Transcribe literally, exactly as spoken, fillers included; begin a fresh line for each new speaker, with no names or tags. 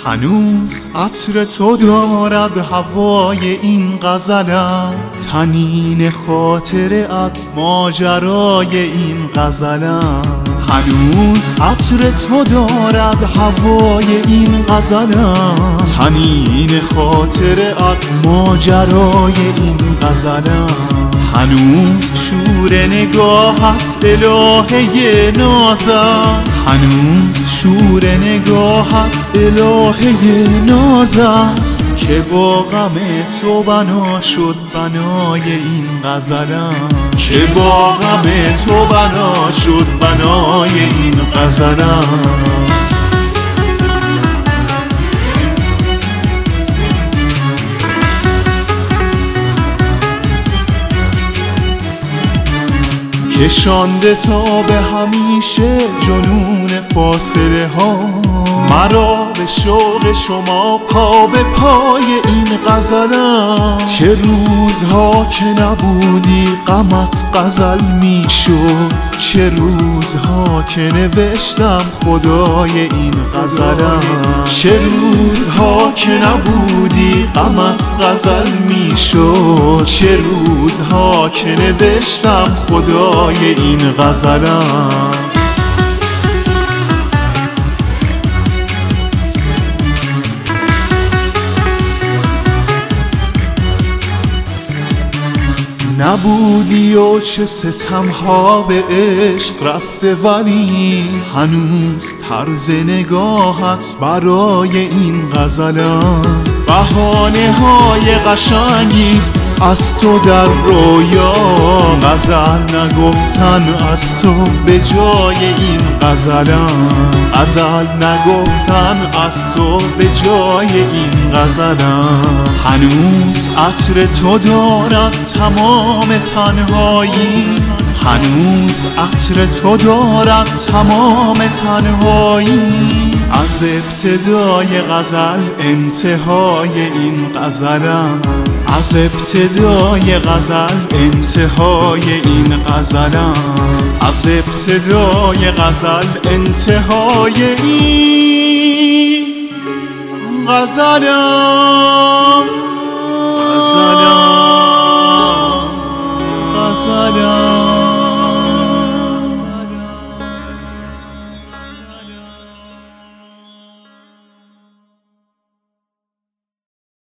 هنوز عطر تو دارد هوای این غزلم، طنین خاطرت ماجرای این غزلم. هنوز عطر تو دارد هوای این غزلم، طنین خاطرت ماجرای این غزلم. هنوز شور نگاهت الهه نازم، هنوز شور نگاهت الهه ناز است که با غم تو بنا شد بنای این غزلم، که با غم تو بنا شد بنای این غزلم. کشانده تا به همیشه جنون فاصله ها، مرا به شوق شما پا به پای این غزلم. چه روزها که نبودی غمت غزل می شد، چه روزها که نوشتم خدای این غزلم. چه روزها که نبودی غمت غزل می شد، چه روزها که نوشتم خدای این غزلم. نبودی و چه ستمها به عشق رفته، ولی هنوز طرز نگاهت برای این غزلم. بهانه های قشنگیست از تو در رویا، غزل نگفتن از تو به جای این غزلم، غزل نگفتن از تو به جای این غزلم. هنوز عطر تو دارد تمام تنهایی، هنوز عطر تو دارد تمام تنهایی. از ابتدای غزل انتهای این غزلم، از ابتدای غزل انتهای این غزلم، از ابتدای غزل انتهای این غزلم. غزلم غزلم